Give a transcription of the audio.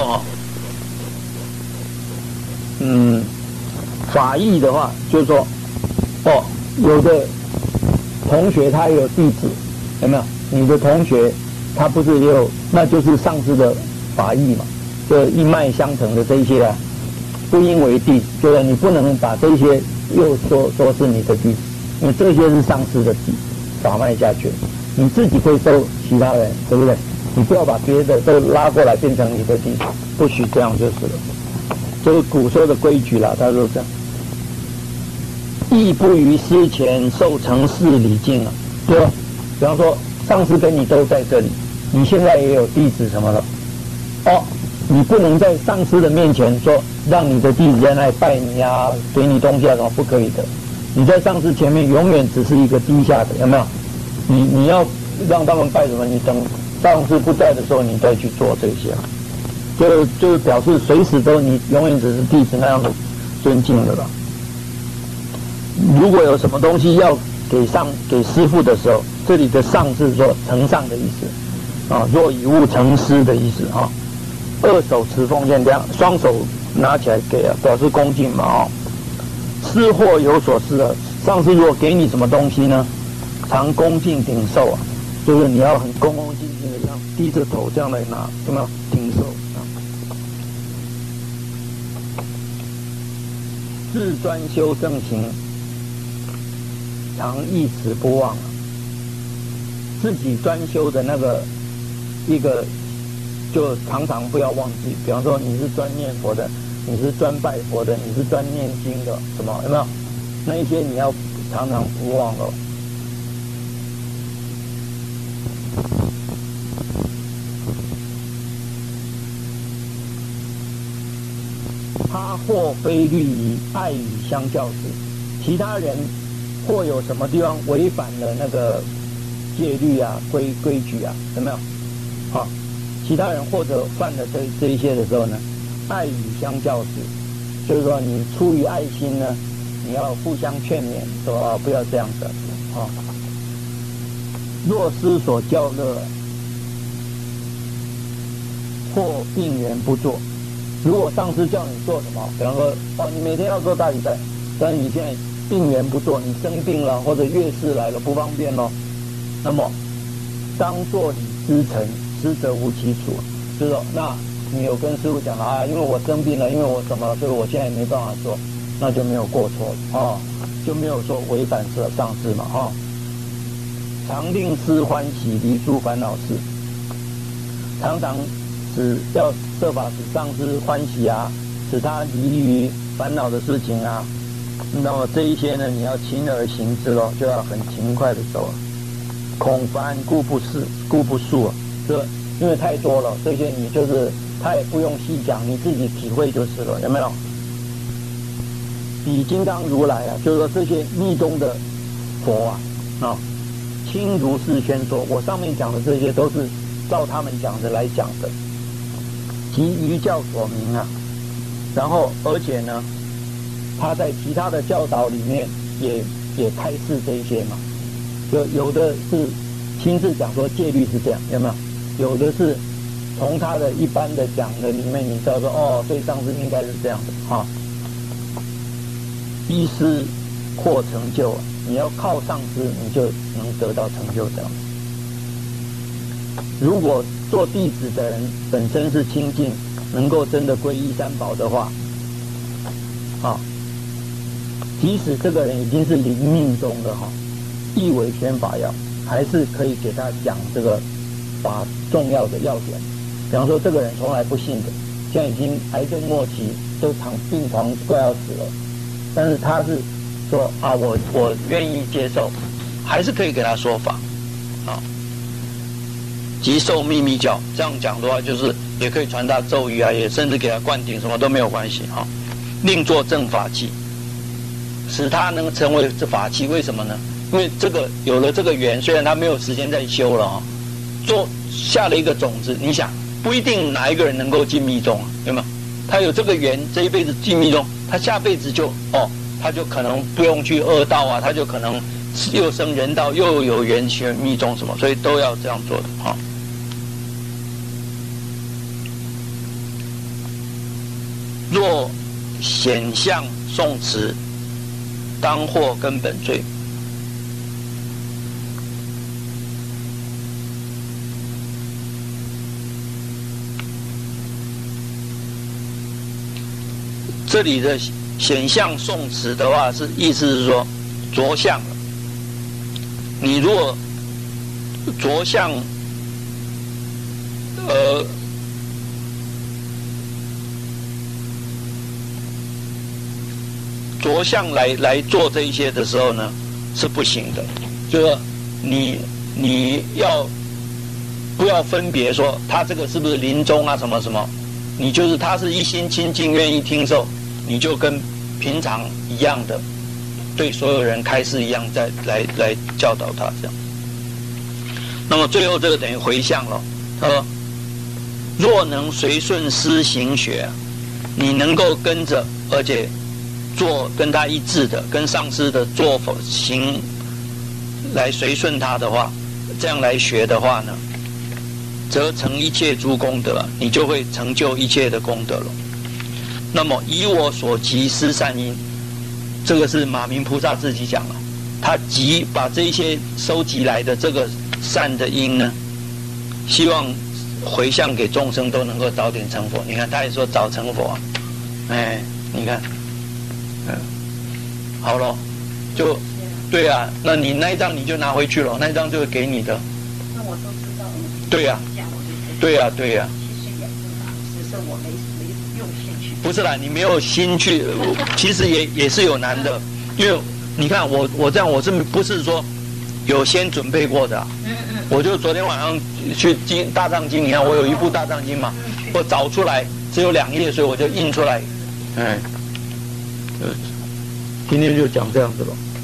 说法义的话，就是说有的同学他有弟子，有没有？你的同学他不是也有，那就是上师的法义嘛，就一脉相承的这一些啊，不应为弟，就是你不能把这些又说是你的弟子，因为这些是上师的法脉下去，你自己会收其他人，对不对？你不要把别的都拉过来变成你的弟子，不许这样就是了。这是古时候的规矩啦，他说这样。亦不于师前受成事礼敬啊，对吧？比方说上师跟你都在这里，你现在也有弟子什么了，你不能在上师的面前说让你的弟子在那里拜你啊，给你东西啊，什么不可以的。你在上师前面永远只是一个低下的，有没有？你要让他们拜什么？你等上师不在的时候，你再去做这些，就是表示随时都你永远只是弟子那样的尊敬的了。如果有什么东西要给师父的时候，这里的上是说承上的意思啊，若以物承师的意思啊。二手持奉献，这样双手拿起来给啊，表示恭敬嘛师或有所施啊，上师如果给你什么东西呢，常恭敬顶受啊，就是你要很恭恭敬敬的这样低着头这样来拿，有没有？顶受啊。自专修正行，常忆此不忘啊。自己专修的那个一个，就常常不要忘记。比方说你是专念佛的，你是专拜佛的，你是专念经的，什么有没有？那一些你要常常不忘了。他或非律仪，爱语相教时，其他人或有什么地方违反了那个戒律啊、规矩啊，有没有？其他人或者犯了这一些的时候呢，爱语相教时，就是说你出于爱心呢，你要互相劝勉，说不要这样子若师所教乐，或病缘不做。如果上师叫你做什么，比方说你每天要做大礼拜，但是你现在病缘不做，你生病了或者月事来了不方便咯，那么当作礼之诚，师则无其处。就是说，那你有跟师父讲了因为我生病了，因为我怎么了，所以我现在没办法做，那就没有过错了就没有说违反上师嘛常令师欢喜，离诸烦恼事，常常要设法使上师欢喜啊，使他离于烦恼的事情啊。那么这一些呢，你要勤而行之咯，就要很勤快的走恐烦故不述这因为太多了，这些你就是他也不用细讲，你自己体会就是了，有没有？比金刚如来啊，就是说这些密宗的佛亲如是宣说，我上面讲的这些都是照他们讲的来讲的，即于教所明啊。然后而且呢，他在其他的教导里面也开示这一些嘛，就有的是亲自讲说戒律是这样，有没有？有的是从他的一般的讲的里面，你知道说对上师应该是这样的依师获成就你要靠上师，你就能得到成就这样。如果做弟子的人本身是清净，能够真的皈依三宝的话即使这个人已经是临命中的亦为宣法要，还是可以给他讲这个法重要的要点。比方说这个人从来不信的，现在已经癌症末期，都躺病床快要死了，但是他是说我愿意接受，还是可以给他说法即受秘密教，这样讲的话就是也可以传达咒语啊，也甚至给他灌顶，什么都没有关系另做正法器，使他能成为这法器。为什么呢？因为这个有了这个缘，虽然他没有时间再修了下了一个种子。你想不一定哪一个人能够进密宗有没有？他有这个缘，这一辈子进密宗，他下辈子就他就可能不用去恶道啊，他就可能又生人道，又有缘学密宗什么，所以都要这样做的若显相宋词，当获根本罪。这里的显相宋词的话，意思是说着相了。你如果着相，着相来做这一些的时候呢，是不行的。就是说你要不要分别说他这个是不是临终啊什么什么？你就是他是一心清净愿意听受，你就跟平常一样的对所有人开示一样，再来教导他这样。那么最后这个等于回向了。他说：若能随顺师行学，你能够跟着，而且做跟他一致的，跟上师的做法行来随顺他的话，这样来学的话呢，则成一切诸功德，你就会成就一切的功德了。那么以我所集施善因，这个是马明菩萨自己讲了，他把这些收集来的这个善的因呢，希望回向给众生都能够早点成佛。你看他也说早成佛，哎，你看，好了，就对啊，那你那一张你就拿回去了，那一张就会给你的。 那我都知道。 对呀，对呀，对呀。 其实也是啦，只是我没用心去。 不是啦，你没有心去，其实也是有难的，因为你看我这样，我是不是说有先准备过的、啊？我就昨天晚上去大藏经，你看我有一部大藏经嘛，我找出来只有2页，所以我就印出来，今天就讲这样子了。